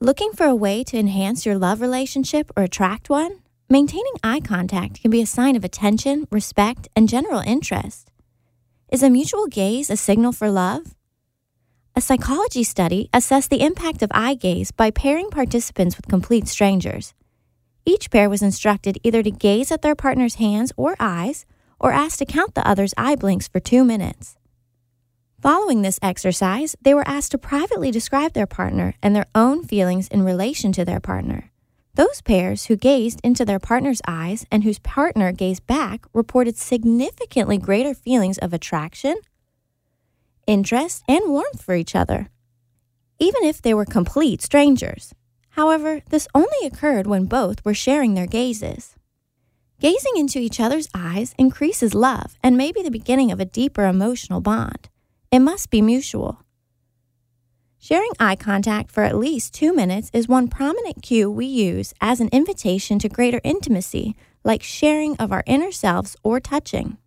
Looking for a way to enhance your love relationship or attract one? Maintaining eye contact can be a sign of attention, respect, and general interest. Is a mutual gaze a signal for love? A psychology study assessed the impact of eye gaze by pairing participants with complete strangers. Each pair was instructed either to gaze at their partner's hands or eyes, or asked to count the other's eye blinks for 2 minutes. Following this exercise, they were asked to privately describe their partner and their own feelings in relation to their partner. Those pairs who gazed into their partner's eyes and whose partner gazed back reported significantly greater feelings of attraction, interest, and warmth for each other, even if they were complete strangers. However, this only occurred when both were sharing their gazes. Gazing into each other's eyes increases love and may be the beginning of a deeper emotional bond. It must be mutual. Sharing eye contact for at least 2 minutes is one prominent cue we use as an invitation to greater intimacy, like sharing of our inner selves or touching.